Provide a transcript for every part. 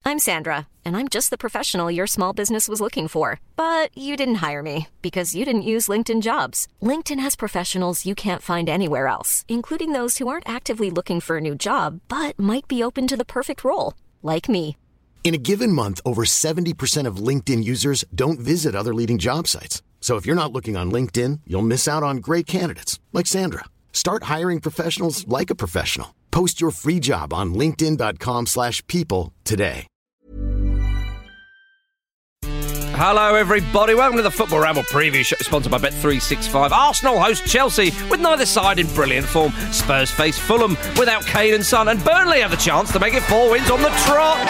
I'm Sandra, and I'm just the professional your small business was looking for. But you didn't hire me because you didn't use LinkedIn Jobs. LinkedIn has professionals you can't find anywhere else, including those who aren't actively looking for a new job, but might be open to the perfect role, like me. In a given month, over 70% of LinkedIn users don't visit other leading job sites. So if you're not looking on LinkedIn, you'll miss out on great candidates like Sandra. Start hiring professionals like a professional. Post your free job on linkedin.com/people today. Hello, everybody. Welcome to the Football Ramble preview show, sponsored by Bet365. Arsenal host Chelsea with neither side in brilliant form. Spurs face Fulham without Kane and Son, and Burnley have the chance to make it 4 wins on the trot.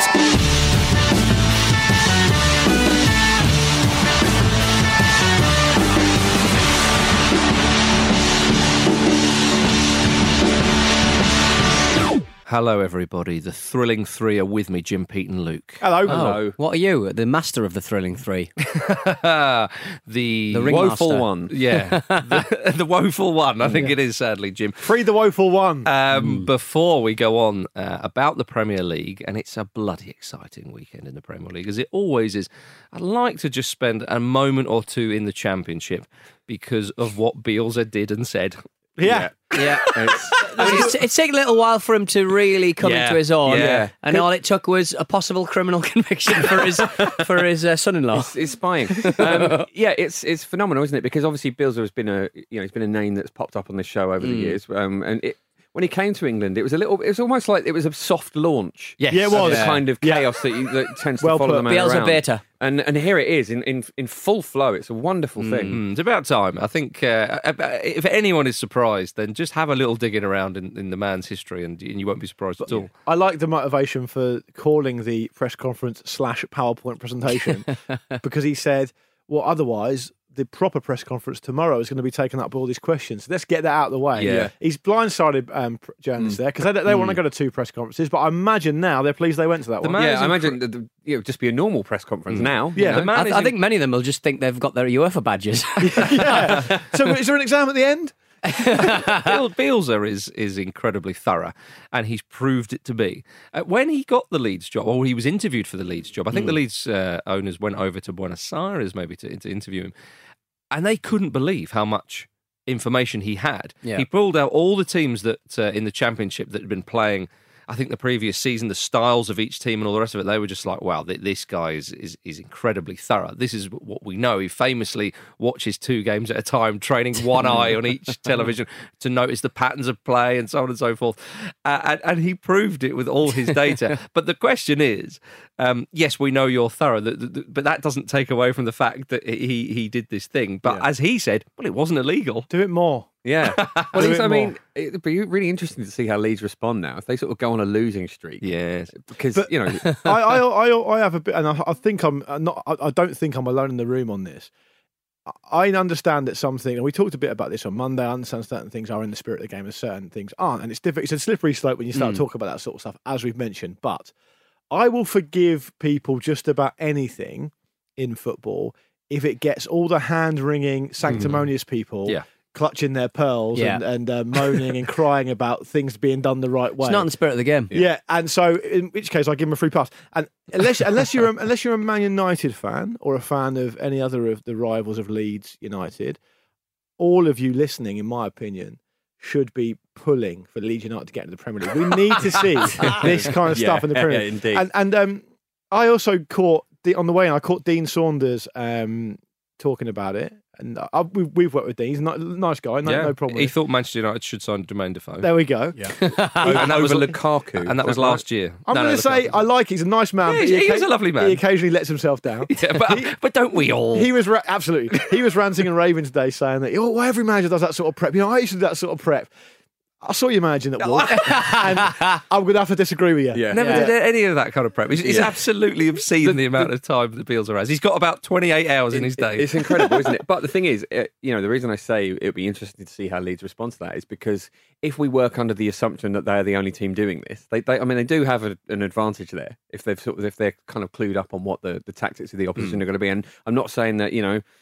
Hello, everybody. The Thrilling Three are with me, Jim, Pete and Luke. Hello. Hello. What are you? The master of the Thrilling Three? the woeful one. Yeah. the woeful one, I think it is, sadly, Jim. Free the woeful one. Before we go on about the Premier League, and it's a bloody exciting weekend in the Premier League, as it always is, I'd like to just spend a moment or two in the Championship because of what Bielsa did and said. Yeah. It's taken a little while for him to really come into his own, and all it took was a possible criminal conviction for his son-in-law. It's spying. It's phenomenal, isn't it? Because obviously Bielsa has been he's been a name that's popped up on the show over the years, when he came to England, it was almost like it was a soft launch. Yes. Yeah, it was. The kind of chaos that tends to follow the man around. Bielsa beta. And here it is in full flow. It's a wonderful thing. It's about time. I think if anyone is surprised, then just have a little digging around in the man's history, and you won't be surprised at all. I like the motivation for calling the press conference / PowerPoint presentation because he said, well, otherwise the proper press conference tomorrow is going to be taken up by all these questions. So let's get that out of the way. Yeah. He's blindsided journalists there because they want to go to 2 press conferences, but I imagine now they're pleased they went to that one. I imagine that it would just be a normal press conference now. Yeah, I think many of them will just think they've got their UEFA badges. Yeah. So is there an exam at the end? Bielsa is incredibly thorough, and he's proved it to be. When he got the Leeds job, or he was interviewed for the Leeds job, I think the Leeds owners went over to Buenos Aires maybe to interview him, and they couldn't believe how much information he had. Yeah. He pulled out all the teams that in the Championship that had been playing, I think, the previous season, the styles of each team and all the rest of it. They were just like, wow, this guy is incredibly thorough. This is what we know. He famously watches 2 games at a time, training one eye on each television to notice the patterns of play and so on and so forth. And he proved it with all his data. But the question is, yes, we know you're thorough, but that doesn't take away from the fact that he did this thing. But as he said, well, it wasn't illegal. Do it more. Yeah. Well, it'd be really interesting to see how Leeds respond now if they sort of go on a losing streak. Yes, because I have a bit, and I think I'm not. I don't think I'm alone in the room on this. I understand that something, and we talked a bit about this on Monday. I understand certain things are in the spirit of the game, and certain things aren't, and it's difficult. It's a slippery slope when you start talking about that sort of stuff, as we've mentioned. But I will forgive people just about anything in football if it gets all the hand-wringing, sanctimonious people clutching their pearls and moaning and crying about things being done the right way. It's not in the spirit of the game. Yeah, and so in which case I give them a free pass. And unless you're a Man United fan or a fan of any other of the rivals of Leeds United, all of you listening, in my opinion, should be pulling for Leeds United to get into the Premier League. We need to see this kind of stuff in the Premier League. Indeed. And I also caught on the way in, I caught Dean Saunders talking about it. And we've worked with Dean. He's a nice guy. No problem. He thought Manchester United should sign Jermaine Defoe. There we go. Yeah. and that was Lukaku. And that was last year. I'm going to say I like. He's a nice man. Yeah, he is a lovely man. He occasionally lets himself down. But don't we all? He was absolutely. He was ranting and raving today, saying that well, every manager does that sort of prep. I used to do that sort of prep. I saw you managing at Wolves, and I'm going to have to disagree with you. Yeah. Never did any of that kind of prep. It's absolutely obscene the amount of time that Bielsa has. He's got about 28 hours in his day. It's incredible, isn't it? But the thing is, the reason I say it would be interesting to see how Leeds respond to that is because if we work under the assumption that they're the only team doing this, they do have an advantage there if they're kind of clued up on what the tactics of the opposition are going to be. And I'm not saying that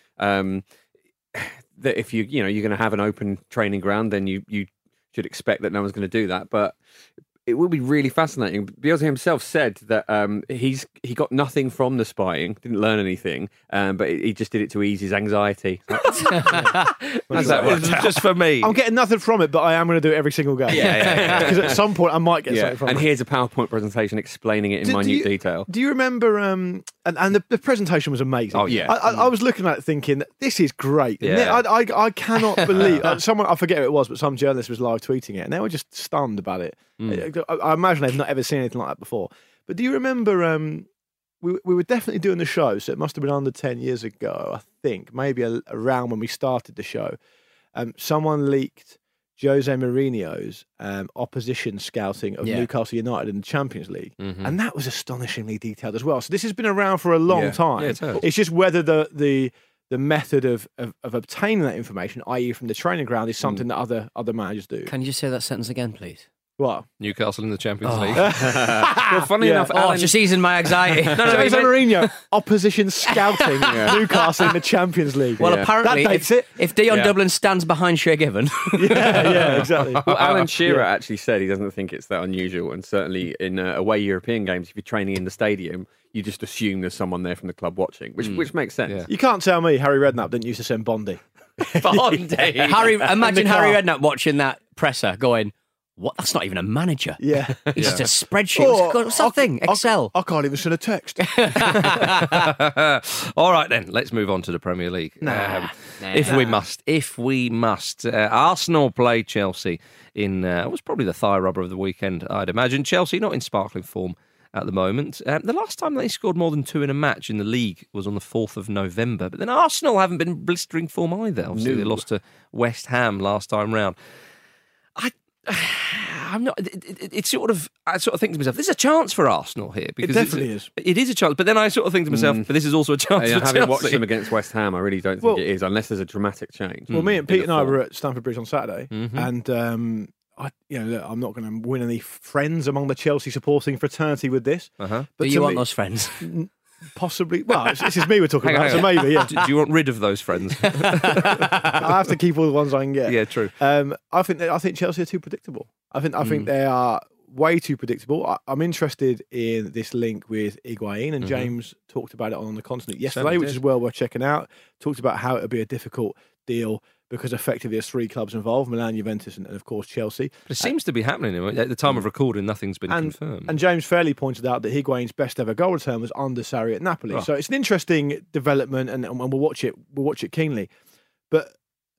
that if you're going to have an open training ground, then you should expect that no one's going to do that. But it will be really fascinating. Bielsa himself said that he got nothing from the spying, didn't learn anything, but he just did it to ease his anxiety. That's just for me. I'm getting nothing from it, but I am going to do it every single game. Yeah. Because at some point I might get something from and it. here's a PowerPoint presentation explaining it in minute detail. Do you remember? And the presentation was amazing. Oh, yeah. I was looking at it thinking, this is great. Yeah. I cannot believe someone. I forget who it was, but some journalist was live tweeting it, and they were just stunned about it. I imagine they've not ever seen anything like that before. But do you remember? We were definitely doing the show, so it must have been under 10 years ago, I think, maybe around when we started the show. Someone leaked Jose Mourinho's opposition scouting of Newcastle United in the Champions League. And that was astonishingly detailed as well. So this has been around for a long time. Yeah, it has. It's just whether the method of obtaining that information, i.e. from the training ground, is something that other managers do. Can you just say that sentence again, please? What? Newcastle in the Champions League. Well, funny enough, Alan, just easing my anxiety. Jose Mourinho, opposition scouting Newcastle in the Champions League. Well, apparently, that dates it. if Dion Dublin stands behind Shea Given, yeah, exactly. Well, Alan Shearer actually said he doesn't think it's that unusual, and certainly in away European games, if you're training in the stadium, you just assume there's someone there from the club watching, which makes sense. Yeah. You can't tell me Harry Redknapp didn't used to send Bondi. Imagine Harry Redknapp watching that presser going, what? That's not even a manager. Yeah. It's just a spreadsheet. What's that thing? Excel. I can't even send a text. All right, then. Let's move on to the Premier League. If we must. Arsenal play Chelsea in what was probably the thigh rubber of the weekend, I'd imagine. Chelsea not in sparkling form at the moment. The last time they scored more than 2 in a match in the league was on the 4th of November. But then Arsenal haven't been blistering form either. Obviously, they lost to West Ham last time round. I'm not. It's sort of. I sort of think to myself, there's a chance for Arsenal here because it definitely is. It is a chance, but then I sort of think to myself, but this is also a chance. For having Chelsea. watched them against West Ham, I really don't think it is, unless there's a dramatic change. Well, me and Pete and I were at Stamford Bridge on Saturday, and I'm not going to win any friends among the Chelsea supporting fraternity with this. But do you want those friends? Possibly. Well, this is me we're talking about, so maybe, yeah. Do you want rid of those friends? I have to keep all the ones I can get. Yeah, true. I think Chelsea are too predictable. I think they are way too predictable. I'm interested in this link with Higuain, and James talked about it on The Continent yesterday, which is well worth checking out. Talked about how it would be a difficult deal because effectively there's 3 clubs involved, Milan, Juventus and of course Chelsea. But it seems to be happening. At the time of recording, nothing's been confirmed. And James fairly pointed out that Higuain's best ever goal return was under Sarri at Napoli. Oh. So it's an interesting development, and we'll watch it keenly. But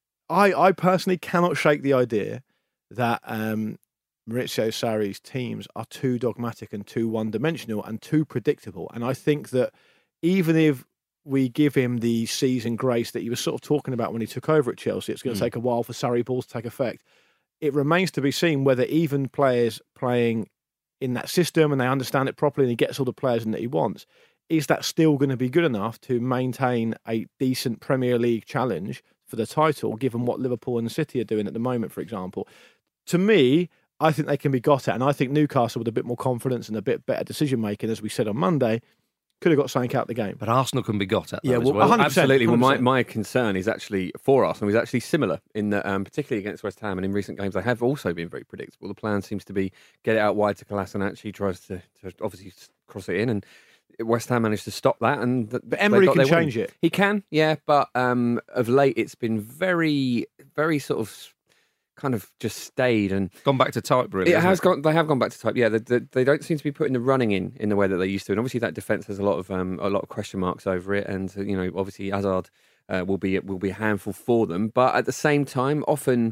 I personally cannot shake the idea that Maurizio Sarri's teams are too dogmatic and too one-dimensional and too predictable. And I think that even if we give him the season grace that he was sort of talking about when he took over at Chelsea, it's going to take a while for Sarri balls to take effect. It remains to be seen whether even players playing in that system and they understand it properly and he gets all the players in that he wants, is that still going to be good enough to maintain a decent Premier League challenge for the title, given what Liverpool and City are doing at the moment, for example? To me, I think they can be got at, and I think Newcastle with a bit more confidence and a bit better decision-making, as we said on Monday, could have got something out of the game. But Arsenal can be got at. Yeah, as well. 100%, absolutely. 100%. Well, my concern is actually for Arsenal is actually similar in that, particularly against West Ham and in recent games, they have also been very predictable. The plan seems to be get it out wide to Kolasinac. He tries to obviously cross it in, and West Ham managed to stop that. But Emery can change it. He can, yeah. But of late, it's been very, very sort of kind of just stayed and gone back to type. Really, it has gone. They have gone back to type. Yeah, they don't seem to be putting the running in the way that they used to. And obviously, that defence has a lot of question marks over it. And obviously, Hazard will be a handful for them. But at the same time, often.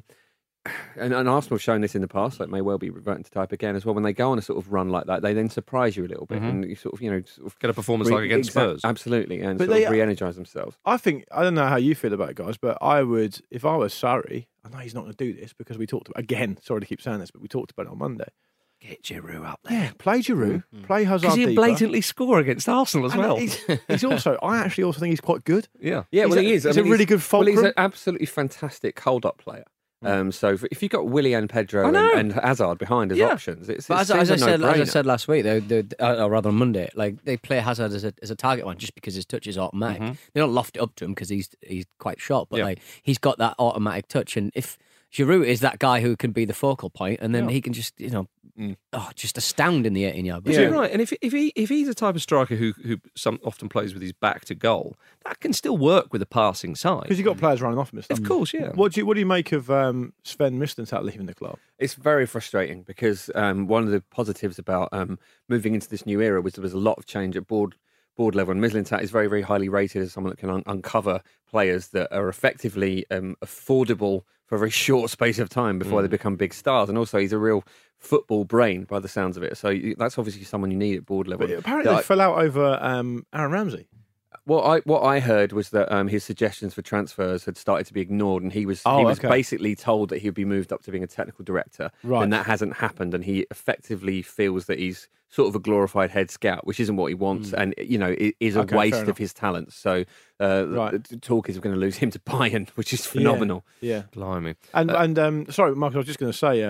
And Arsenal have shown this in the past, like may well be reverting to type again as well. When they go on a sort of run like that, they then surprise you a little bit, and you sort of get a performance like against Spurs, absolutely, and but sort of re-energise themselves. I don't know how you feel about it, guys, but I would, if I was Sarri, I know he's not going to do this because we talked about again. Sorry to keep saying this, but we talked about it on Monday. Get Giroud up there. Yeah, play Giroud, play Hazard. Because he'd deeper. blatantly score against Arsenal as well. He's also, I actually also think he's quite good. Yeah, well, he is. He's a really good fulcrum. Well, he's an absolutely fantic hold-up player. So if you've got Willian, Pedro and Hazard behind as options, it's as I said last week, or rather on Monday, like they play Hazard as a target man just because his touch is automatic. They don't loft it up to him because he's quite short, but like he's got that automatic touch. And if Giroud is that guy who can be the focal point, and then he can just, just astound in the 18-yard box. You're right. And if he's a type of striker who often plays with his back to goal, that can still work with a passing side. Because you've got players running off him. Of course, yeah. What do you make of Sven Mislintat leaving the club? It's very frustrating because one of the positives about moving into this new era was there was a lot of change at board level, and Mislintat is very, very highly rated as someone that can uncover players that are effectively affordable for a very short space of time before they become big stars. And also, he's a real football brain by the sounds of it. So that's obviously someone you need at board level. But apparently, they fell out over Aaron Ramsey. What I heard was that his suggestions for transfers had started to be ignored, and he was basically told that he'd be moved up to being a technical director, and that hasn't happened. And he effectively feels that he's sort of a glorified head scout, which isn't what he wants, and it is a waste of his talents. So the talk is we're going to lose him to Bayern, which is phenomenal. Yeah. Blimey. And sorry, Mark, I was just going to say,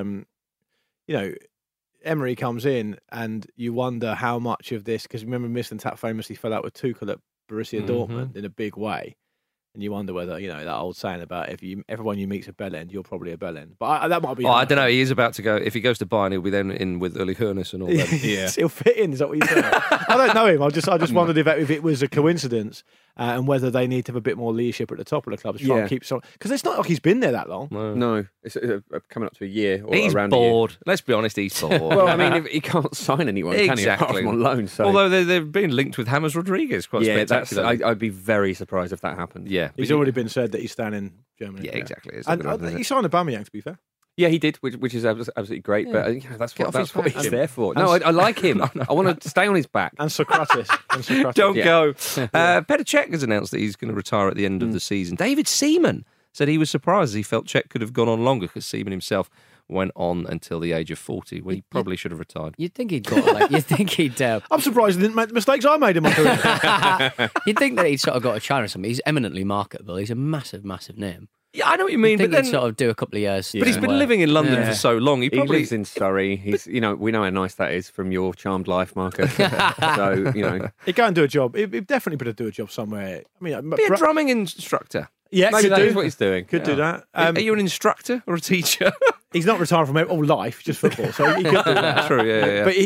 Emery comes in, and you wonder how much of this, because remember Mislintat famously fell out with Tuchel at Borussia Dortmund in a big way, and you wonder whether that old saying about everyone you meet's a bell end, you're probably a bell end. But that might be. I don't know. He is about to go. If he goes to Bayern, he'll be then in with Uli Hoeneß and all that. Yeah, he'll fit in. Is that what you're saying? I don't know him. I just wondered if it was a coincidence. And whether they need to have a bit more leadership at the top of the club to try and keep some. Because it's not like he's been there that long. No. It's coming up to a year or he's around bored. A year. Let's be honest, he's bored. Well, I mean, he can't sign anyone, can he? Apart from on loan. So. Although they're being linked with James Rodriguez quite spectacularly. I'd be very surprised if that happened. Yeah. He's already been said that he's staying in Germany. Yeah, exactly. And he signed Aubameyang, to be fair. Yeah, he did, which is absolutely great. But that's what he's there for. No, I like him. I want to stay on his back. And Socrates. Don't go. Petr Cech has announced that he's going to retire at the end of the season. David Seaman said he was surprised he felt Cech could have gone on longer because Seaman himself went on until the age of 40 when he probably should have retired. You'd think he'd got you'd think he'd... I'm surprised he didn't make the mistakes I made in my career. You'd think that he'd sort of got a China or something. He's eminently marketable. He's a massive, massive name. Yeah, I know what you mean. But then he'd sort of do a couple of years. But he's been living in London for so long. He probably lives in Surrey. He's, we know how nice that is from your charmed life, Marcus. So, he'd go and do a job. He'd definitely better do a job somewhere. I mean, be a drumming instructor. Yeah, maybe that is what he's doing. Could do that. Are you an instructor or a teacher? He's not retired from all life, just football. So he could do that. True, yeah. But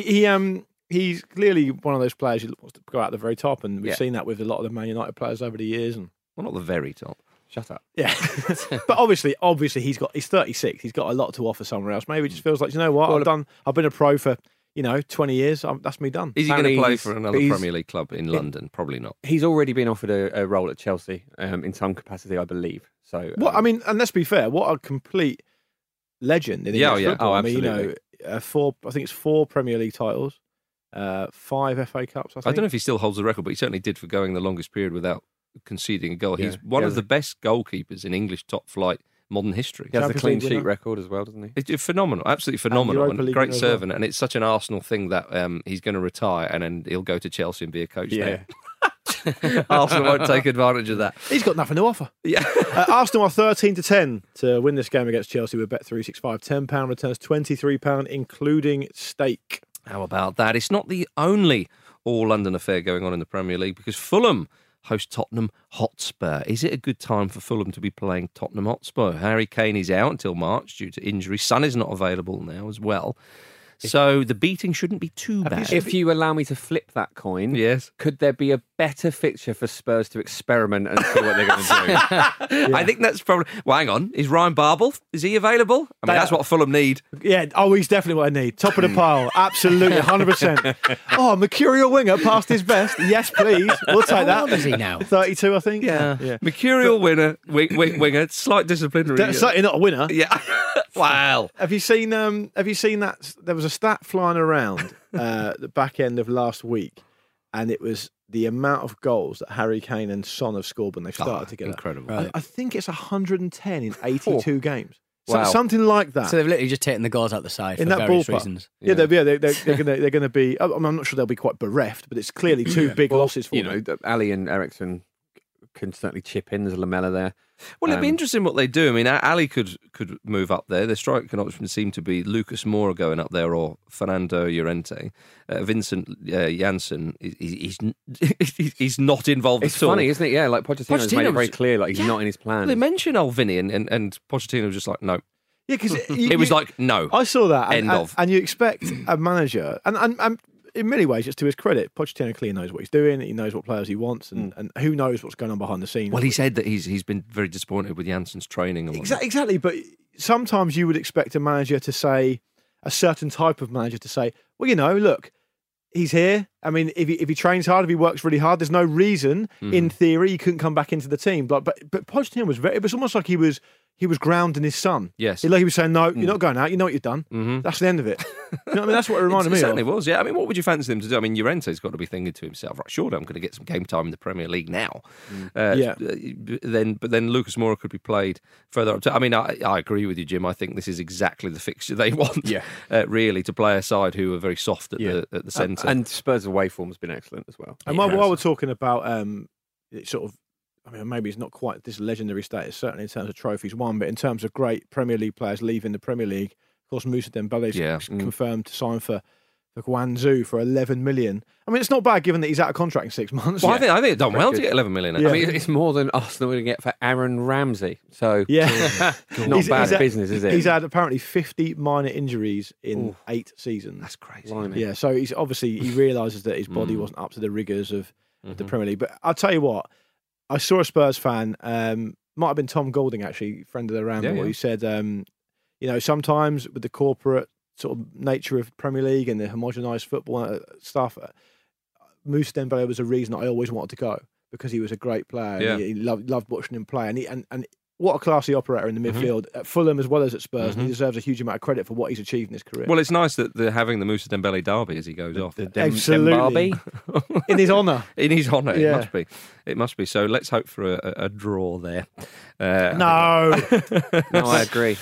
he's clearly one of those players who wants to go out the very top, and we've seen that with a lot of the Man United players over the years. And well, not the very top. Shut up. Yeah. But obviously he's 36. He's got a lot to offer somewhere else. Maybe he just feels like, you know what, I've been a pro for 20 years. That's me done. Is he going to play for another Premier League club in London? Probably not. He's already been offered a role at Chelsea in some capacity, I believe. So, and let's be fair, what a complete legend in English football. Oh, absolutely. I think it's 4 Premier League titles, 5 FA Cups. I don't know if he still holds the record, but he certainly did for going the longest period without conceding a goal. He's one of the best goalkeepers in English top flight modern history. He has a clean sheet record as well, doesn't he? It's phenomenal, absolutely phenomenal, and great servant. And it's such an Arsenal thing that he's going to retire and then he'll go to Chelsea and be a coach there. Arsenal won't take advantage of that. He's got nothing to offer. Yeah. Arsenal are 13-10 to win this game against Chelsea with Bet365. £10 returns £23, including stake. How about that? It's not the only all-London affair going on in the Premier League because Fulham host Tottenham Hotspur. Is it a good time for Fulham to be playing Tottenham Hotspur? Harry Kane is out until March due to injury. Son is not available now as well. So the beating shouldn't be too bad. If you allow me to flip that coin, could there be a better fixture for Spurs to experiment and see what they're going to do? I think that's probably... Well, hang on. Is Ryan Babel? Is he available? I mean, that's what Fulham need. Yeah. Oh, he's definitely what I need. Top of the pile. Absolutely. 100%. Oh, mercurial winger past his best. Yes, please. We'll take that. How old is he now? 32, I think. Yeah. Mercurial winger, slight disciplinary. Certainly not a winner. Yeah. Wow. Have you seen that? There was a stat flying around the back end of last week, and it was the amount of goals that Harry Kane and Son have scored when they started together. Incredible. Right. I think it's 110 in 82 games. Wow. Something like that. So they've literally just taken the goals out the side in for that various ballpark. reasons. Yeah, they're going to be. I'm not sure they'll be quite bereft, but it's clearly two big losses for them. Ali and Ericsson can certainly chip in. There's a Lamella there. Well, it'd be interesting what they do. I mean, Ali could move up there. Their striking options seem to be Lucas Moura going up there or Fernando Llorente. Vincent Janssen, he's not involved it's at all. It's funny, isn't it? Yeah, like Pochettino's made it very clear, like he's not in his plan. They mention Alvini and Pochettino was just like, no. Yeah, because It was like, no. I saw that. End of. And you expect a manager, and in many ways, it's to his credit. Pochettino clearly knows what he's doing. He knows what players he wants, and who knows what's going on behind the scenes. Well, he said that he's been very disappointed with Jansen's training. And whatnot. Exactly, but sometimes you would expect a manager to say, a certain type of manager to say, well, look, he's here. I mean, if he trains hard, if he works really hard, there's no reason, in theory, he couldn't come back into the team. But Pochettino it was almost like he was grounding his son. Yes. He was saying, no, you're not going out. You know what you've done. That's the end of it. You know what I mean? That's what it reminded me of. It certainly was, yeah. I mean, what would you fancy them to do? I mean, Llorente's got to be thinking to himself, right, surely I'm going to get some game time in the Premier League now. Yeah. But then Lucas Moura could be played further up. I mean, I agree with you, Jim. I think this is exactly the fixture they want, really, to play a side who are very soft at the centre. And Spurs' away form has been excellent as well. And while we're talking about sort of, I mean, maybe it's not quite this legendary status, certainly in terms of trophies won, but in terms of great Premier League players leaving the Premier League, of course, Moussa Dembele's confirmed to sign for Guangzhou for 11 million. I mean, it's not bad given that he's out of contract in 6 months. Well, I think it's done well to get 11 million. I mean, it's more than Arsenal would get for Aaron Ramsey. So, not bad business, is it? He's had apparently 50 minor injuries in 8 seasons. That's crazy. Yeah, so he's obviously, he realises that his body wasn't up to the rigours of the Premier League. But I'll tell you what, I saw a Spurs fan, might have been Tom Golding actually, friend of the Ramble, who said, sometimes with the corporate sort of nature of Premier League and the homogenised football stuff, Moussa Dembele was a reason I always wanted to go, because he was a great player. Yeah. He loved watching him play, and what a classy operator in the midfield at Fulham as well as at Spurs, and he deserves a huge amount of credit for what he's achieved in his career. Well, it's nice that they're having the Moussa Dembele derby as he goes off. Absolutely. In his honour. In his honour, it must be. It must be. So let's hope for a draw there. No, I agree.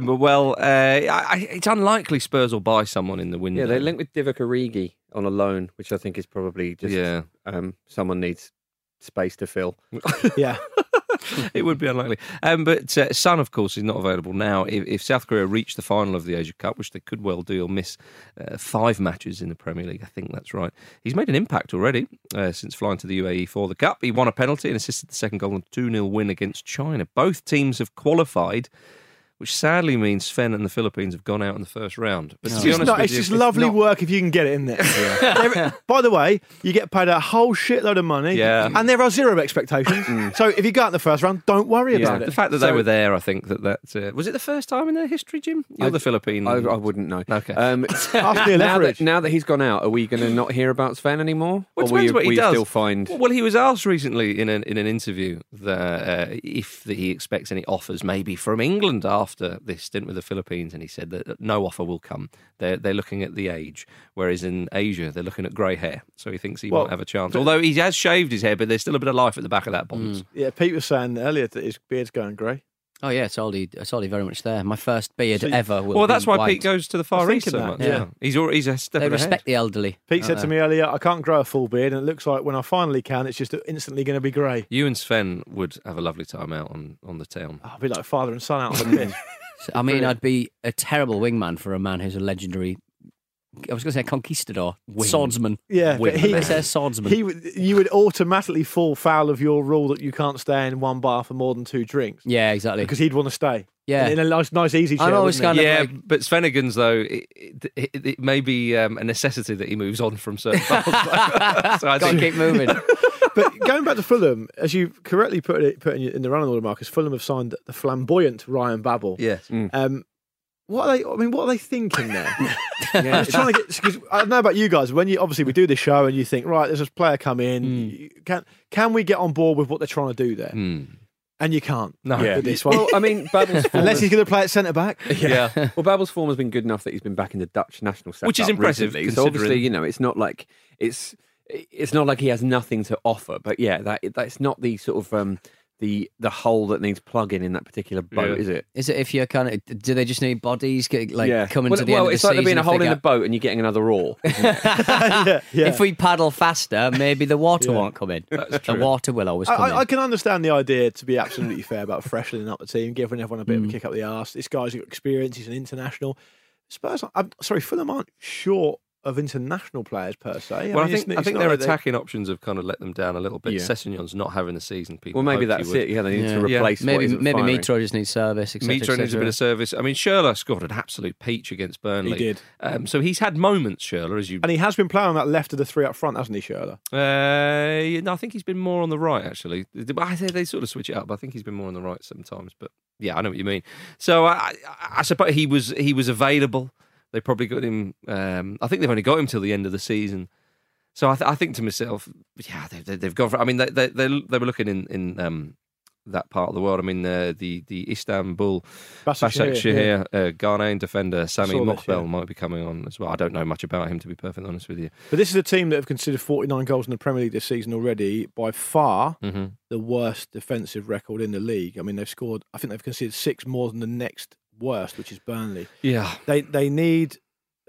It's unlikely Spurs will buy someone in the window. Yeah, they linked with Divock Origi on a loan, which I think is probably just someone needs space to fill. Yeah. It would be unlikely. But Son, of course, is not available now. If South Korea reach the final of the Asia Cup, which they could well do, he'll miss 5 matches in the Premier League. I think that's right. He's made an impact already since flying to the UAE for the Cup. He won a penalty and assisted the second goal in a 2-0 win against China. Both teams have qualified, which sadly means Sven and the Philippines have gone out in the first round. But to be honest with it's you, just lovely work if you can get it in there. By the way, you get paid a whole shitload of money, and there are zero expectations. So if you go out in the first round, don't worry about it. The fact that they were there, I think that was it the first time in their history, Jim? You're the Philippine. I wouldn't know. Okay. Now that he's gone out, are we going to not hear about Sven anymore? Well, or will you does. Still find? Well, he was asked recently in an interview that if he expects any offers, maybe from England after this stint with the Philippines, and he said that no offer will come. They're looking at the age, whereas in Asia they're looking at grey hair. So he thinks he might have a chance. Although he has shaved his hair, but there's still a bit of life at the back of that bonds. Yeah, Pete was saying earlier that his beard's going grey. Oh yeah, it's already very much there. My first beard ever. Well, that's why white. Pete goes to the Far East so much. Yeah. He's a step They ahead. respect the elderly. Pete said to me earlier, I can't grow a full beard, and it looks like when I finally can, it's just instantly going to be grey. You and Sven would have a lovely time out on the town. I'll be like father and son out on the pitch. I mean, I'd be a terrible wingman for a man who's a legendary. I was going to say conquistador, swordsman. Yeah, but they say swordsman. You would automatically fall foul of your rule that you can't stay in one bar for more than 2 drinks. Yeah, exactly. Because he'd want to stay. Yeah, in a nice easy chair. I'm always kind of but Svenigan's though, it may be a necessity that he moves on from certain bars. So I got to keep moving. But going back to Fulham, as you correctly put in the running order, Marcus, Fulham have signed the flamboyant Ryan Babel. Yes. What are they thinking there? I'm just trying to get. Cause I don't know about you guys. When we do this show and you think, right, there's a player come in. Can we get on board with what they're trying to do there? And you can't. No. With this one. Well, I mean, Babel's form unless he's going to play at centre back. Yeah. Well, Babel's form has been good enough that he's been back in the Dutch national setup, which is impressive. So obviously, it's not like it's not like he has nothing to offer. But yeah, that's not the sort of the hole that needs plugging in that particular boat, is it? Is it if you're kind of? Do they just need bodies coming to the end of the season? Well, it's like there being a hole in the boat and you're getting another oar. If we paddle faster, maybe the water won't come in. That's true. The water will always come in. I can understand the idea, to be absolutely fair, about freshening up the team, giving everyone a bit of a kick up the arse. This guy's got experience. He's an international. Fulham aren't short of international players per se. Well, I mean, think it's not their like attacking options have kind of let them down a little bit. Yeah. Sessegnon's not having the season people. Well, maybe hoped that's he would. it. Yeah, they need to replace. Maybe what isn't firing. Mitro just needs service. Et cetera, Mitro needs a bit of service. I mean, Schürrle scored an absolute peach against Burnley. He did. So he's had moments, Schürrle, as you. And he has been playing on that left of the three up front, hasn't he, Schürrle? No, I think he's been more on the right, actually. I think they sort of switch it up. I think he's been more on the right sometimes. But yeah, I know what you mean. So I suppose he was available. They probably got him. I think they've only got him till the end of the season. So I think to myself, yeah, they've gone for. I mean, they were looking in that part of the world. I mean, the Istanbul Başakşehir Ghanaian defender Sami Mokbel might be coming on as well. I don't know much about him, to be perfectly honest with you. But this is a team that have considered 49 goals in the Premier League this season already, by far the worst defensive record in the league. I mean, they've scored. I think they've conceded 6 more than the next worst, which is Burnley. Yeah, they need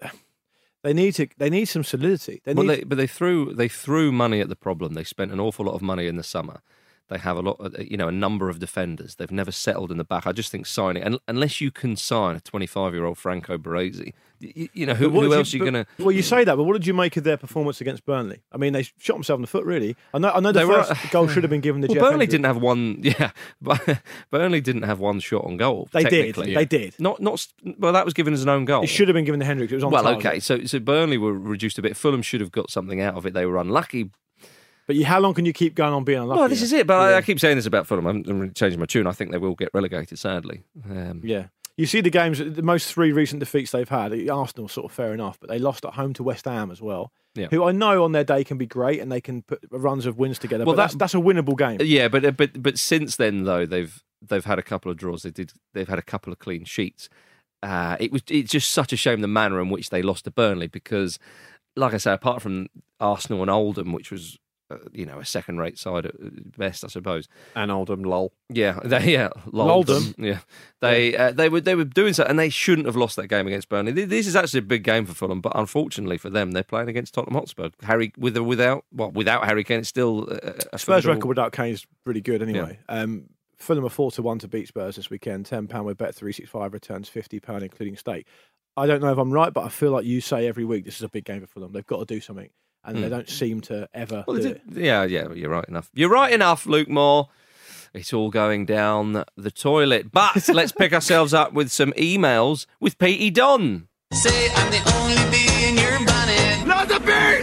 some solidity. They threw money at the problem. They spent an awful lot of money in the summer. They have a number of defenders. They've never settled in the back. I just think signing, and unless you can sign a 25-year-old Franco Baresi, who else are you going to? Well, you say that, but what did you make of their performance against Burnley? I mean, they shot themselves in the foot, really. I know the first goal should have been given to Jeff Burnley Hendrick. didn't have one. Yeah, Burnley didn't have one shot on goal. They did. Technically. They did. Not. Well, that was given as an own goal. It should have been given to Hendrick. It was on target. Okay. So Burnley were reduced a bit. Fulham should have got something out of it. They were unlucky. But how long can you keep going on being unlucky? Well, this is it. But I keep saying this about Fulham. I'm really changing my tune. I think they will get relegated, sadly. Yeah. You see the games, the most 3 recent defeats they've had. Arsenal, sort of fair enough, but they lost at home to West Ham as well, who I know on their day can be great and they can put runs of wins together. Well, but that's a winnable game. Yeah, but since then though they've had a couple of draws. They've had a couple of clean sheets. It's just such a shame the manner in which they lost to Burnley because, like I say, apart from Arsenal and Oldham, which was a second-rate side at best, I suppose. And Oldham, lol. Yeah, Oldham. Yeah, they were doing so, and they shouldn't have lost that game against Burnley. This is actually a big game for Fulham, but unfortunately for them, they're playing against Tottenham Hotspur. Without Harry Kane, it's still a Spurs' record without Kane is really good anyway. Yeah. Fulham are 4-1 to beat Spurs this weekend. £10 with Bet365 returns £50 including stake. I don't know if I'm right, but I feel like you say every week this is a big game for Fulham. They've got to do something. And they don't seem to ever do it. Yeah, you're right enough. You're right enough, Luke Moore. It's all going down the toilet. But let's pick ourselves up with some emails with Petey Don. Say I'm the only bee in your bonnet. Not the bees!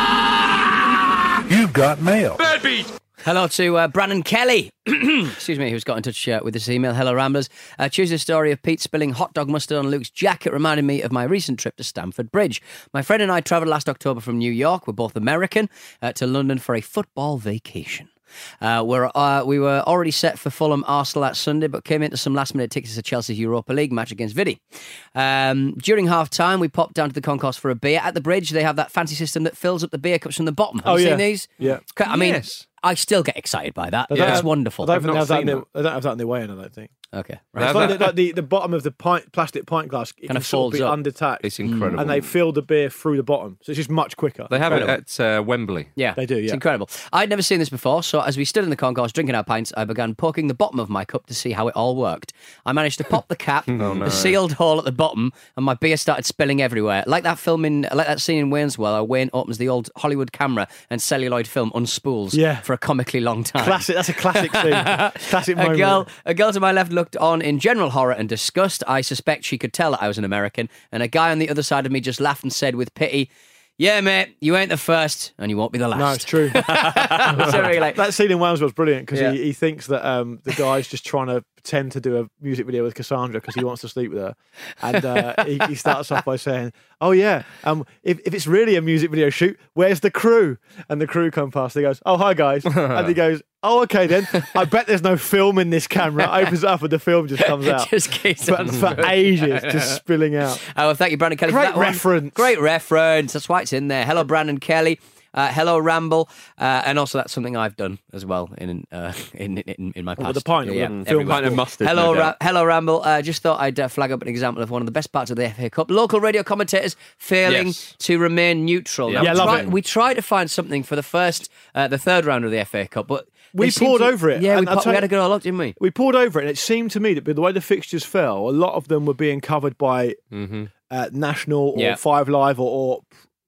Ah! You've got mail. Bad bees! Hello to Brandon Kelly, excuse me, who's got in touch with this email. Hello, Ramblers. Tuesday's story of Pete spilling hot dog mustard on Luke's jacket reminded me of my recent trip to Stamford Bridge. My friend and I travelled last October from New York, we're both American, to London for a football vacation. We were already set for Fulham Arsenal that Sunday, but came into some last-minute tickets to Chelsea's Europa League match against Vidi. During half-time, we popped down to the concourse for a beer. At the bridge, they have that fancy system that fills up the beer cups from the bottom. Have you seen these? Yeah. I mean, yes. I still get excited by that. It's wonderful. They don't have that in their way in, I don't think. Okay. Right. It's like the bottom of the plastic pint glass kind of folds up. Under tack. It's incredible. And they fill the beer through the bottom. So it's just much quicker. They have it at Wembley. Yeah. They do, yeah. It's incredible. I'd never seen this before, so as we stood in the concourse drinking our pints, I began poking the bottom of my cup to see how it all worked. I managed to pop the cap, the sealed hole at the bottom, and my beer started spilling everywhere. Like that scene in Wayne's World, where Wayne opens the old Hollywood camera and celluloid film unspools for a comically long time. Classic. That's a classic scene. Classic moment. A girl to my left looked on in general horror and disgust. I suspect she could tell that I was an American. And a guy on the other side of me just laughed and said with pity, "Yeah, mate, you ain't the first, and you won't be the last." No, it's true. That scene in Wales was brilliant because he thinks that the guy's just trying to pretend to do a music video with Cassandra because he wants to sleep with her, and he starts off by saying, "Oh yeah, if it's really a music video shoot, where's the crew?" And the crew come past. He goes, "Oh hi guys," and he goes, "Oh okay then. I bet there's no film in this camera." Opens it up and the film just comes out. Just keeps for ages, just spilling out. Oh, well, thank you, Brandon Kelly. Great for that reference. One. Great reference. That's why it's in there. Hello, Brandon Kelly. Hello, Ramble, and also that's something I've done as well in my past. With the pint, film pint of mustard. Hello, Ramble. Just thought I'd flag up an example of one of the best parts of the FA Cup: local radio commentators failing to remain neutral. Yeah, Now, love it. We tried to find something for the third round of the FA Cup, but we poured over it. Yeah, and we had a good look, didn't we? We poured over it, and it seemed to me that the way the fixtures fell, a lot of them were being covered by National or 5 Live or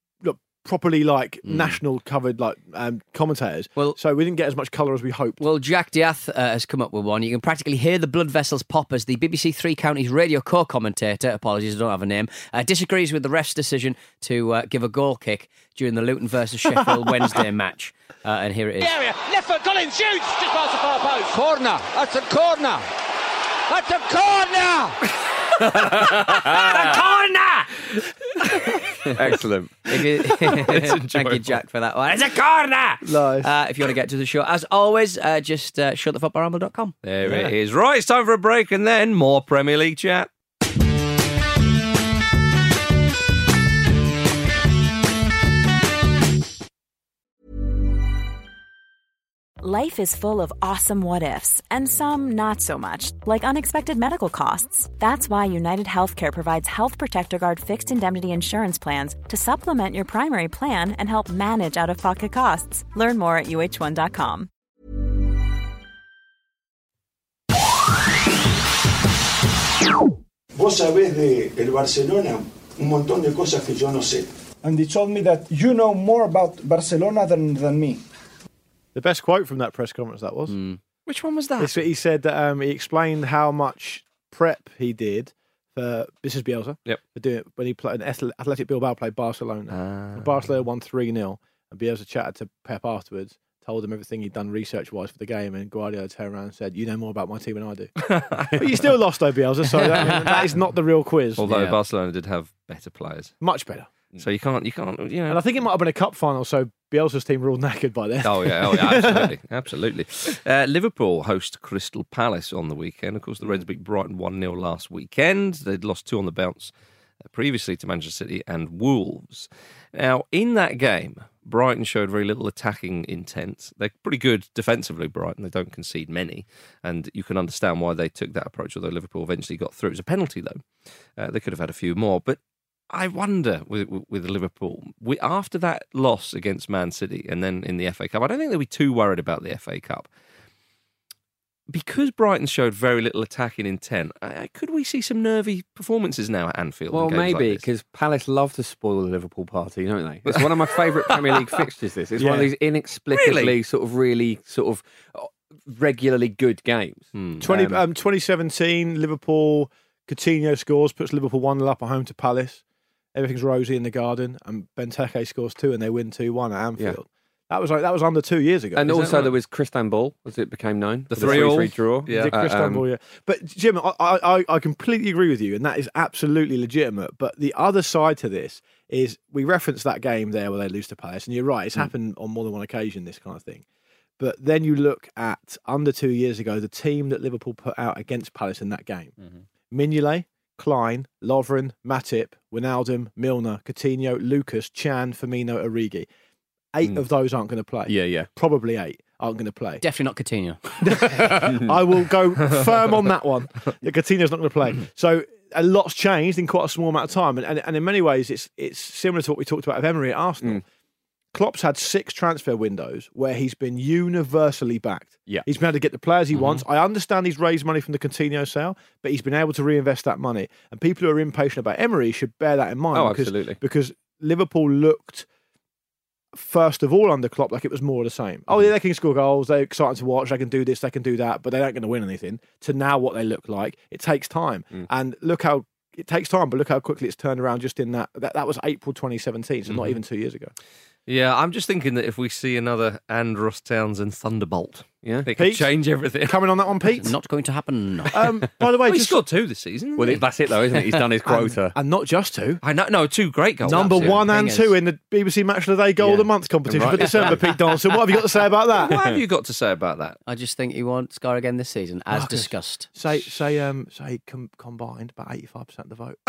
properly national covered commentators. So we didn't get as much colour as we hoped. Well, Jack Diath has come up with one. You can practically hear the blood vessels pop as the BBC Three Counties radio co-commentator, apologies, I don't have a name, disagrees with the ref's decision to give a goal kick during the Luton versus Sheffield Wednesday match. And here it is. Area, left foot, Collins shoots just past the far post. Corner, that's a corner. That's a corner. Excellent. Thank you, Jack, for that one. It's a corner. Nice. If you want to get to the show, as always, just shutthefuckbarramble.com. There it is. Right, it's time for a break and then more Premier League chat. Life is full of awesome what-ifs, and some not so much, like unexpected medical costs. That's why United Healthcare provides Health Protector Guard fixed indemnity insurance plans to supplement your primary plan and help manage out-of-pocket costs. Learn more at uh1.com. Vos sabés de el Barcelona un montón de cosas que yo no sé. And he told me that you know more about Barcelona than me. The best quote from that press conference, that was. Which one was that? He said that he explained how much prep he did for, this is Bielsa, for doing it when he played, Athletic Bilbao played Barcelona. Barcelona won 3-0, and Bielsa chatted to Pep afterwards, told him everything he'd done research-wise for the game, and Guardiola turned around and said, you know more about my team than I do. But you still lost, though, Bielsa, so that is not the real quiz. Although Barcelona did have better players. Much better. So you can't, And I think it might have been a cup final, so Bielsa's team were all knackered by then. Oh yeah, absolutely. Liverpool host Crystal Palace on the weekend. Of course, the Reds beat Brighton 1-0 last weekend. They'd lost 2 on the bounce previously to Manchester City and Wolves. Now, in that game, Brighton showed very little attacking intent. They're pretty good defensively, Brighton. They don't concede many, and you can understand why they took that approach, although Liverpool eventually got through. It was a penalty, though. They could have had a few more, but I wonder with Liverpool, after that loss against Man City and then in the FA Cup, I don't think they'll be too worried about the FA Cup. Because Brighton showed very little attacking intent, could we see some nervy performances now at Anfield? Well, maybe, because Palace love to spoil the Liverpool party, don't they? It's one of my favourite Premier League fixtures, this. It's one of these inexplicably regularly good games. 2017, Liverpool, Coutinho scores, puts Liverpool 1-0 up at home to Palace. Everything's rosy in the garden, and Benteke scores 2, and they win 2-1 at Anfield. That was under 2 years ago. And also there was Cristamble, as it became known. The 3-3 draw. Yeah, Cristamble, yeah. But Jim, I completely agree with you, and that is absolutely legitimate. But the other side to this is we referenced that game there where they lose to Palace, and you're right, it's happened on more than one occasion, this kind of thing. But then you look at under 2 years ago, the team that Liverpool put out against Palace in that game. Mignolet, Klein, Lovren, Matip, Wijnaldum, Milner, Coutinho, Lucas, Chan, Firmino, Origi. 8 of those aren't going to play. Yeah. Probably 8 aren't going to play. Definitely not Coutinho. I will go firm on that one. That Coutinho's not going to play. So a lot's changed in quite a small amount of time. And in many ways, it's similar to what we talked about of Emery at Arsenal. Klopp's had 6 transfer windows where he's been universally backed. Yeah. He's been able to get the players he wants. I understand he's raised money from the Coutinho sale, but he's been able to reinvest that money. And people who are impatient about Emery should bear that in mind. Absolutely. Because Liverpool looked, first of all, under Klopp, like it was more of the same. Oh, yeah, they can score goals. They're exciting to watch. They can do this. They can do that. But they aren't going to win anything. To now what they look like, it takes time. And look how it takes time, but look how quickly it's turned around just in that was April 2017, so not even 2 years ago. Yeah, I'm just thinking that if we see another Andros Townsend Thunderbolt, it could Pete, change everything. Coming on that one, Pete? Not going to happen. By the way, he scored 2 this season. Well, that's it though, isn't it? He's done his quota. And not just 2. I know, no, 2 great goals. Number 1 and 2 in the BBC Match of the Day Goal of the Month competition for December, Pete Donaldson. What have you got to say about that? What have you got to say about that? I just think he won't score again this season, as Marcus, discussed. Say combined about 85% of the vote.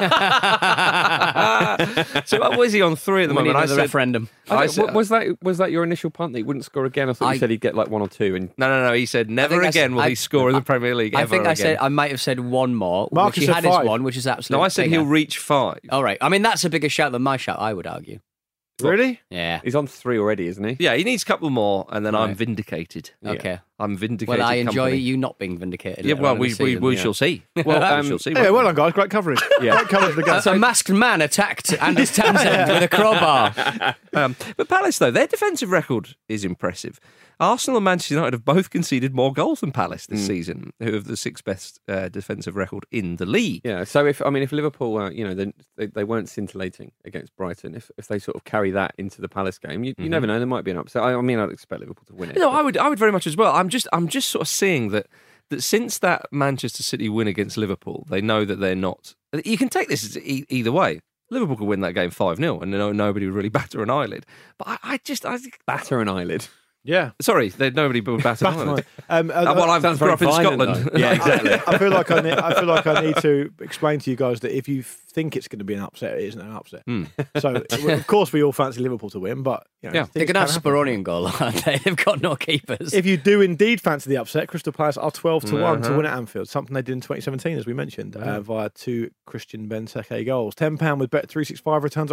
So what was he on 3 at the moment? I said referendum. Was that your initial punt that he wouldn't score again? I thought you said he'd get like 1 or 2. And No. He said never again will he score in the Premier League. I think ever again. I might have said 1 more. Marcus which he said had 5. his 1, which is absolutely. No, I said he'll reach 5. All right. I mean, that's a bigger shout than my shout, I would argue. Really? Yeah. He's on 3 already, isn't he? Yeah, he needs a couple more, and then I'm vindicated. Okay. I'm vindicated. Well, I enjoy company. you not being vindicated. Yeah, later well, on in we the season, we yeah. shall see. Well, we shall see. Yeah, well done, guys. Great coverage. Great coverage of the game. So a masked man attacked Anders Townsend with a crowbar. But Palace, though, their defensive record is impressive. Arsenal and Manchester United have both conceded more goals than Palace this season, who have the sixth best defensive record in the league. Yeah, so if Liverpool, they weren't scintillating against Brighton, if they sort of carry that into the Palace game, you never know. There might be an upset. I mean, I'd expect Liverpool to win it. No, I would very much as well. I'm just sort of seeing that since that Manchester City win against Liverpool, they know that they're not. You can take this either way. Liverpool could win that game 5-0, and nobody would really batter an eyelid. But I think batter an eyelid. Yeah. Sorry, nobody would batter an eyelid. Well, I sounds grew up in very violent, Scotland. though. Yeah, exactly. I feel like I need to explain to you guys that if you think it's going to be an upset, it isn't an upset. So, of course, we all fancy Liverpool to win, but They things could have can happen. Speroni in goal, aren't they? They've got no keepers. If you do indeed fancy the upset, Crystal Palace are 12-1 to win at Anfield, something they did in 2017, as we mentioned, via 2 Christian Benteke goals. £10 with Bet365 returns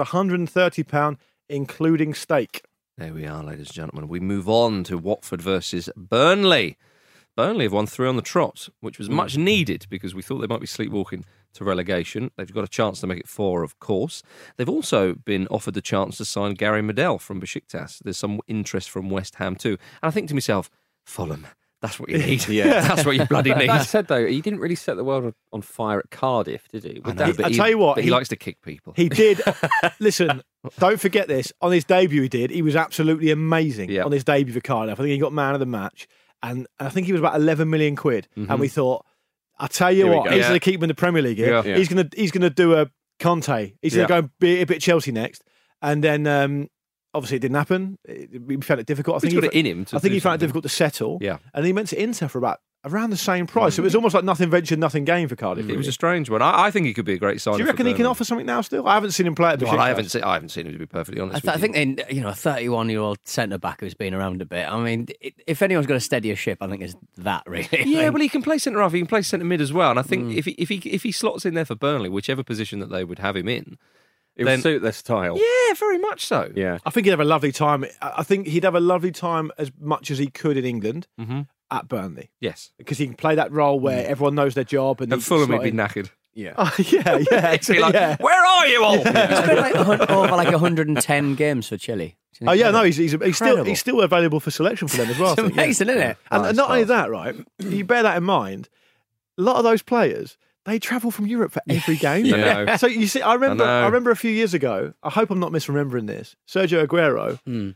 £130, including stake. There we are, ladies and gentlemen. We move on to Watford versus Burnley. Burnley have won 3 on the trot, which was much needed because we thought they might be sleepwalking to relegation. They've got a chance to make it 4, of course. They've also been offered the chance to sign Gary Medel from Besiktas. There's some interest from West Ham too. And I think to myself, Fulham, that's what you need. That's what you bloody need. That said, though, he didn't really set the world on fire at Cardiff, did he? I tell you what, he likes to kick people. He did. Listen, don't forget this. On his debut, he was absolutely amazing on his debut for Cardiff. I think he got man of the match. And I think he was about 11 million quid. And we thought, I tell you what, he's going to keep him in the Premier League here. Yeah. He's going to do a Conte. He's going to go and be a bit Chelsea next. And then obviously it didn't happen. We found it difficult. I think got it in him. I think he found it difficult to settle. Yeah. And he went to Inter for about around the same price. So it was almost like nothing ventured, nothing gained for Cardiff. It was a strange one. I think he could be a great signing. Do you reckon he can offer something now still? I haven't seen him play at Besiktas. Well, I haven't seen him, to be perfectly honest. I think a 31-year-old centre back who's been around a bit. I mean, if anyone's got to steady a ship, I think it's that really. Yeah, well, he can play centre half. He can play centre mid as well. And I think if he slots in there for Burnley, whichever position that they would have him in, it would suit their style. Yeah, very much so. Yeah, I think he'd have a lovely time. I think he'd have a lovely time as much as he could in England at Burnley. Yes, because he can play that role where everyone knows their job. And at Fulham, he'd be knackered. Yeah. Yeah. He'd be like, where are you all? He's been over 110 games for Chile. Oh yeah, no, he's still available for selection for them as well. It's amazing, isn't it? And not only that, right? You bear that in mind. A lot of those players, they travel from Europe for every game. Yeah. So you see, I remember a few years ago. I hope I'm not misremembering this. Sergio Aguero,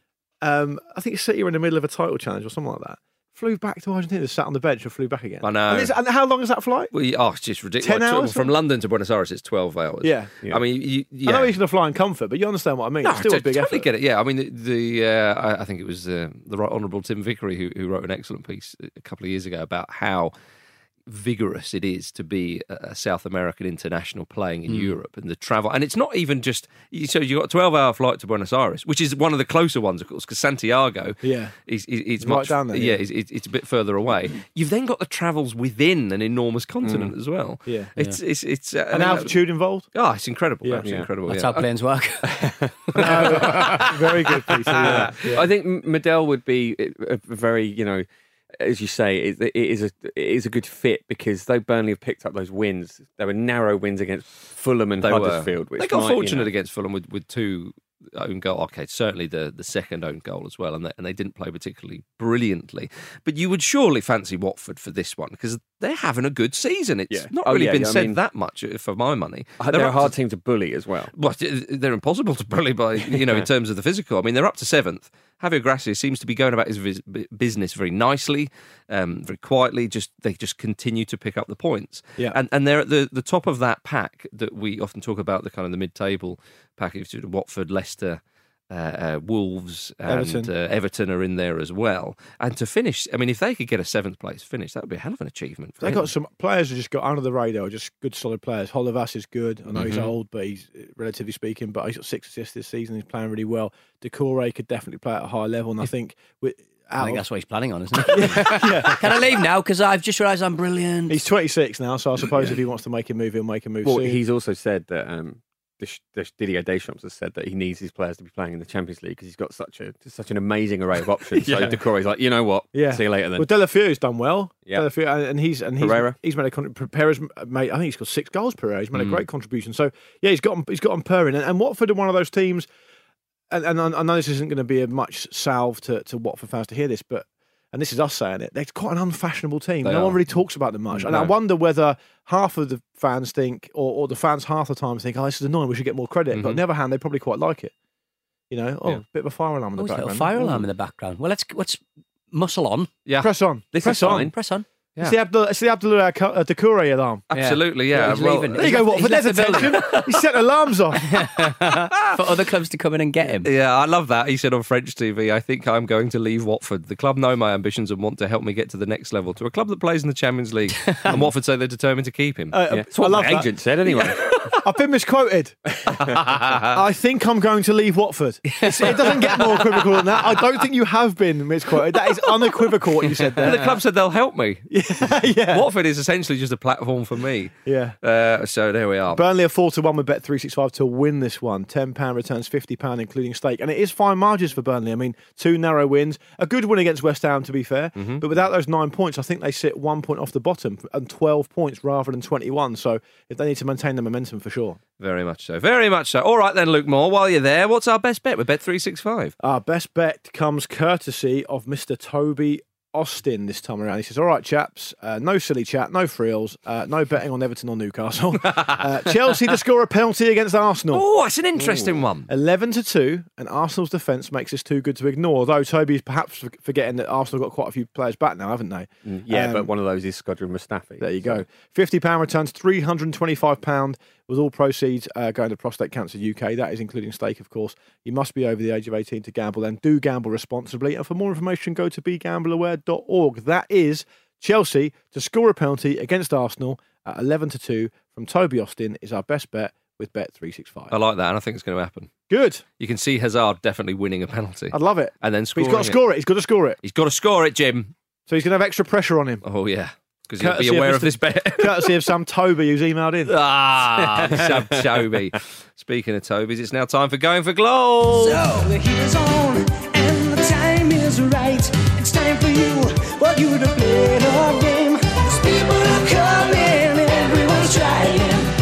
I think City were in the middle of a title challenge or something like that. Flew back to Argentina, sat on the bench, and flew back again. I know. And how long is that flight? Well, it's just ridiculous. 10 hours? From London to Buenos Aires, it's 12 hours. Yeah. I mean, I know he's going to fly in comfort, but you understand what I mean. No, it's still a big totally effort. get it. Yeah, I mean, I think it was the Right Honourable Tim Vickery who wrote an excellent piece a couple of years ago about how vigorous it is to be a South American international playing in Europe and the travel. And it's not even just, so you've got a 12-hour flight to Buenos Aires, which is one of the closer ones, of course, because Santiago is much down there. Yeah, it's a bit further away. You've then got the travels within an enormous continent as well. Yeah. It's and altitude involved? Oh, it's incredible. Yeah. Absolutely incredible. That's how planes work. Very good, Peter. Yeah. I think Medel would be a very, as you say, it is a good fit because though Burnley have picked up those wins, they were narrow wins against Fulham and Huddersfield. They got fortunate against Fulham with 2 own goal. Okay, certainly the second own goal as well, and they didn't play particularly brilliantly. But you would surely fancy Watford for this one because they're having a good season. It's not really been said that much for my money. They're a hard team to bully as well. Well, they're impossible to bully by in terms of the physical. I mean, they're up to 7th. Javier Gracia seems to be going about his business very nicely, very quietly. They just continue to pick up the points. Yeah. And they're at the top of that pack that we often talk about, the kind of the mid-table package. Watford, Leicester, Wolves and Everton are in there as well. And to finish, I mean, if they could get a 7th place finish, that would be a hell of an achievement. They got some players who just got under the radar, just good, solid players. Holovas is good. I know he's old, but he's relatively speaking, but he's got 6 assists this season. He's playing really well. Decore could definitely play at a high level, and I think that's what he's planning on, isn't it? Can I leave now? Because I've just realised I'm brilliant. He's 26 now, so I suppose if he wants to make a move, he'll make a move soon. He's also said that Didier Deschamps has said that he needs his players to be playing in the Champions League because he's got such an amazing array of options. So Decore's like, you know what? See you later then. Well, Delafeu's done well. Yeah. Delafeu, and he's Pereira. He's made a Pereira's made. I think he's got 6 goals. Pereira. He's made a great contribution. So yeah, he's got on purring. And Watford are one of those teams. And I know this isn't going to be a much salve to Watford fans to hear this, but. And this is us saying it, they're quite an unfashionable team. No one really talks about them much. And I wonder whether half of the fans think, or the fans half the time think, this is annoying, we should get more credit. But on the other hand, they probably quite like it. You know, a bit of a fire alarm in the background. A little fire alarm in the background. Well, let's muscle on. Yeah. Press on. Press on. Yeah. It's the Abdullah Decoure alarm. Absolutely, yeah. He's leaving. There you go, Watford. There's attention. He set alarms off. For other clubs to come in and get him. Yeah, I love that. He said on French TV, I think I'm going to leave Watford. The club know my ambitions and want to help me get to the next level, to a club that plays in the Champions League. And Watford say they're determined to keep him. That's what my agent said anyway. I've been misquoted. I think I'm going to leave Watford. It doesn't get more equivocal than that. I don't think you have been misquoted. That is unequivocal what you said there. The club said they'll help me. Yeah. Watford is essentially just a platform for me. Yeah. So there we are. Burnley are 4-1 with Bet365 to win this one. £10 returns £50, including stake. And it is fine margins for Burnley. I mean, 2 narrow wins. A good win against West Ham, to be fair. But without those 9 points, I think they sit 1 point off the bottom and 12 points rather than 21. So if they need to maintain the momentum, for sure. Very much so. Very much so. All right then, Luke Moore, while you're there, what's our best bet with Bet365? Our best bet comes courtesy of Mr. Toby Austin this time around. He says, all right, chaps, no silly chat, no frills, no betting on Everton or Newcastle. Chelsea to score a penalty against Arsenal. Oh, that's an interesting one. 11-2, and Arsenal's defence makes this too good to ignore, though Toby's perhaps forgetting that Arsenal got quite a few players back now, haven't they? Yeah, but one of those is Skodran Mustafi. There you go. £50 returns £325 with all proceeds going to Prostate Cancer UK. That is including stake, of course. You must be over the age of 18 to gamble, and do gamble responsibly. And for more information, go to begambleaware.org. That is Chelsea to score a penalty against Arsenal at 11-2 from Toby Austin is our best bet with Bet365. I like that, and I think it's going to happen. Good. You can see Hazard definitely winning a penalty. I'd love it. And then But scoring he's got to score it. He's got to score it. He's got to score it, Jim. So he's going to have extra pressure on him. Oh, yeah. Because he'll Courtesy be aware of of this bet. Courtesy of Sam Toby, who's emailed in. Sam Toby. Speaking of Tobies, it's now time for Going for Goal. So the heat is on and the time is right. It's time for you, for you to play the game. 'Cause people are coming, everyone's trying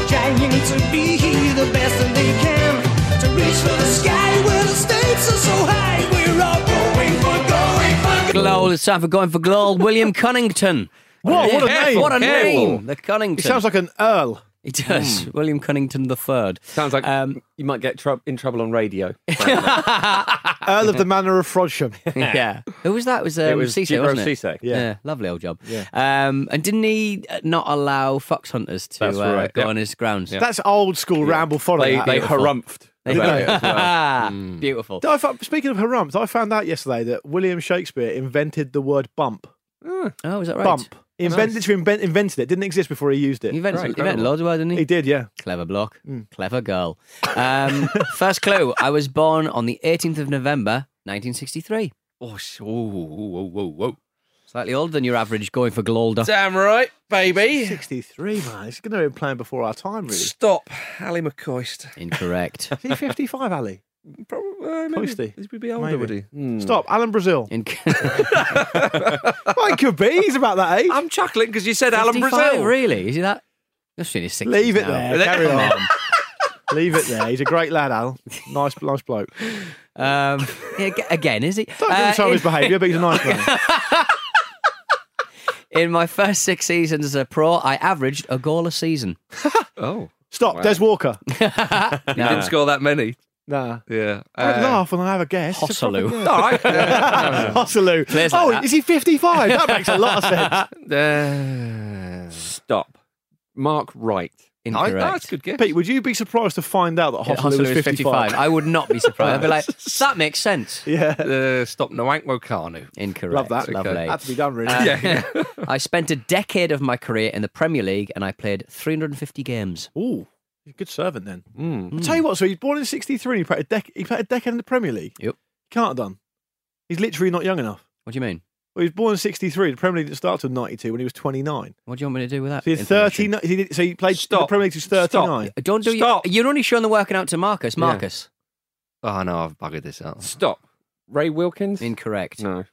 to be the best that they can. To reach for the sky where the stakes are so high. We're all going for Glow. It's time for Going for Glow. William Cunnington. What a name. What a Careful. name. The Cunnington. He sounds like an earl. He does. William Cunnington III. Sounds like you might get in trouble on radio. Earl of the Manor of Frodsham. Yeah. Who was that? It was Cisse, Gibran wasn't it? Cisse. Yeah. Lovely old job. Yeah. And didn't he not allow fox hunters to That's right, go yeah. on his grounds? That's old school ramble fodder. They that. harumphed. Beautiful. Speaking of harumph, I found out yesterday that William Shakespeare invented the word bump. Oh, is that right? Bump. He invented it. Didn't exist before he used it. He invented loads of words, didn't he? He did, yeah. Clever bloke. Clever girl. First clue. I was born on the 18th of November, 1963. Whoa. Slightly older than your average Going for Glolder. Damn right, baby. 63, man. He's going to be playing before our time, really. Stop. Ali McCoist. Incorrect. Is he 55, Ali? Probably. Coisty. He would be older, would he? Stop. Alan Brazil. In- Well, he could be. He's about that age. I'm chuckling because you said Alan 55, Brazil. Really? Is he that? Just in his 60s Leave it now. there. Carry on. Leave it there. He's a great lad, Al. Nice bloke. Again, is he? Don't give him some of his behaviour, but he's a nice man. In my first 6 seasons as a pro, I averaged a goal a season. Oh. Stop. Des Walker. He didn't score that many. Nah. Yeah. I'd laugh when I have a guess. Hosselu. All right. Hosselu. Players like that. Is he 55? That makes a lot of sense. Stop. Mark Wright. Incorrect. That's a good guess. Pete, would you be surprised to find out that Hosselu was 55? I would not be surprised. I'd be like, that makes sense. Yeah. Stop Nwankwo Kanu. Incorrect. Love that. Lovely. Had to be done, really. I spent a decade of my career in the Premier League and I played 350 games. Ooh. He's a good servant then. I'll tell you what, so he's born in 63 and he played a decade in the Premier League. Yep. Can't have done. He's literally not young enough. What do you mean? Well, he was born in 63. The Premier League didn't start till 92 when he was 29. What do you want me to do with that? So he's 39. So he played the Premier League to 39. Don't do you're only showing the working out to Marcus. Marcus. Oh, no, I've buggered this out. Stop. Ray Wilkins? Incorrect. No.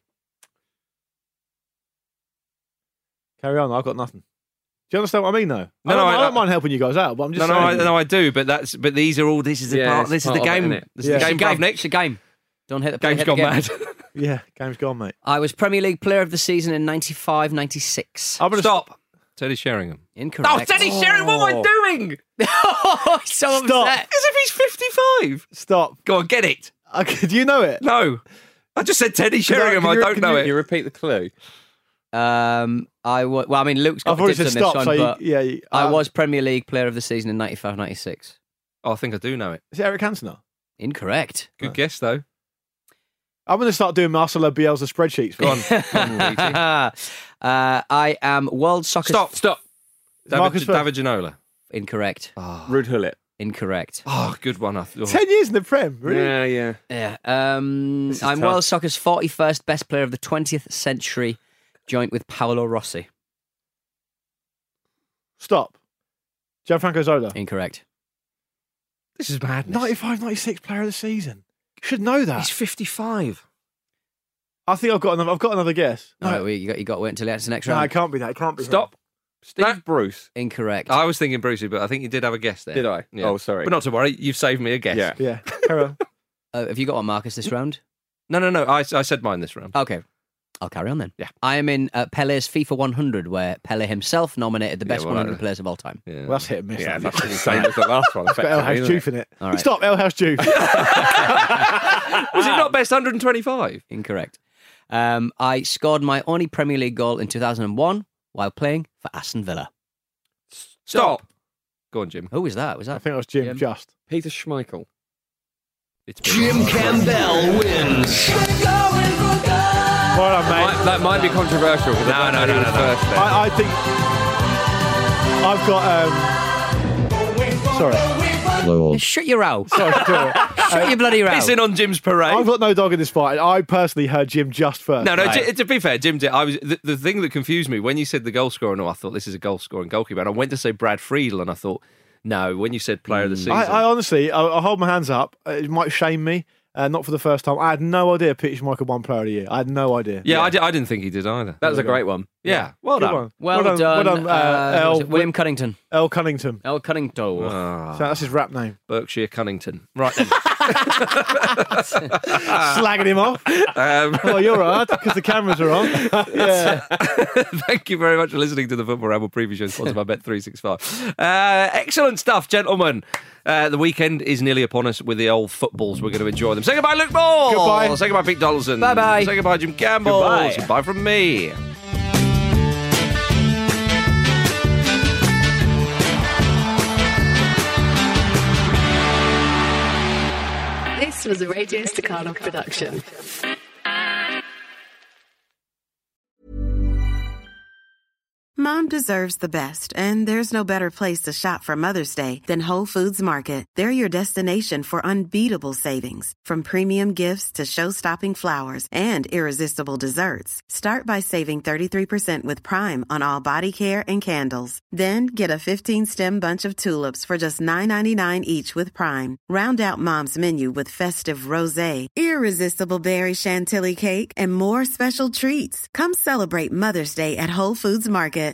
Carry on. I've got nothing. Do you understand what I mean, though? No, I don't mind helping you guys out, but I'm just saying. No, I do. But these are all. This is the part. This is the game. This is the game. It's a game. Don't hit the game's gone mad. Yeah, game's gone, mate. I was Premier League Player of the Season in 95-96. I'm going to stop. Teddy Sheringham. Incorrect. Oh, Teddy Sheringham! What am I doing? So Stop. upset. As if he's 55. Stop. Go on, get it. Okay, do you know it? No. I just said Teddy Sheringham. I don't know it. Can you repeat the clue? Luke's got I've already said this stop, one, so but I um, was Premier League Player of the Season in 95-96. Oh, I think I do know it. Is it Eric Cantona? Incorrect. Good guess, though. I'm going to start doing Marcelo Bielsa spreadsheets. Go on, Luigi. I am World Soccer... Stop. David Ginola. Incorrect. Ruud Gullit. Incorrect. Oh, good one. 10 years in the Prem, really? Yeah. I'm tough. World Soccer's 41st best player of the 20th century, joint with Paolo Rossi. Stop. Gianfranco Zola. Incorrect. This is madness. 95, 96 player of the season. You should know that. He's 55. I think I've got another guess. No, you got to wait until it's the next No, round. it can't be that. It can't be. Stop. Steve Bruce. Incorrect. I was thinking Brucey, but I think you did have a guess there. Did I? Yeah. Oh, sorry. But not to worry, you've saved me a guess. Yeah. Yeah. Carry on. Have you got one, Marcus, this round? No. I said mine this round. Okay. I'll carry on then. Yeah. I am in Pele's FIFA 100, where Pele himself nominated the best well, 100 players of all time. Yeah. Well, that's hit and miss. Yeah, that. that's the same as the last one. It's got El House Juve in it. All right. Stop, El House Juve. Was it not best 125? Incorrect. I scored my only Premier League goal in 2001 while playing for Aston Villa. Stop. Go on, Jim. Who was that? Was I that? think it was Jim Just. Peter Schmeichel. It's Jim Campbell wins. Well done, mate. That might be controversial. No. I think I've got. Sorry. Shut your row. Sorry. Shut your bloody row. Pissing on Jim's parade. I've got no dog in this fight. I personally heard Jim Just first. No. To be fair, Jim did. The thing that confused me when you said the goal scorer. No, I thought this is a goal scoring goalkeeper, and I went to say Brad Friedel, and I thought no. When you said player of the season, I honestly, I hold my hands up. It might shame me. Not for the first time. I had no idea Peter Schmeichel won Player of the Year. I had no idea. Yeah, I didn't think he did either. That was a great one. Yeah, well Good done. one. Well done. El, William Cunnington. El Cunnington. El Cunnington. Ah, So that's his rap name. Berkshire Cunnington. Right then. Slagging him off. Oh, you're right, because the cameras are on. Yeah. Thank you very much for listening to the Football Ramble preview show sponsored by Bet365. Excellent stuff, gentlemen. The weekend is nearly upon us with the old footballs. We're going to enjoy them. Say goodbye, Luke Ball. Goodbye. Say goodbye, Pete Donaldson. Bye-bye. Say goodbye, Jim Campbell. Goodbye. Goodbye from me. This was a Radio Staccato production. Mom deserves the best, and there's no better place to shop for Mother's Day than Whole Foods Market. They're your destination for unbeatable savings, from premium gifts to show-stopping flowers and irresistible desserts. Start by saving 33% with Prime on all body care and candles. Then get a 15-stem bunch of tulips for just $9.99 each with Prime. Round out Mom's menu with festive rosé, irresistible berry chantilly cake, and more special treats. Come celebrate Mother's Day at Whole Foods Market.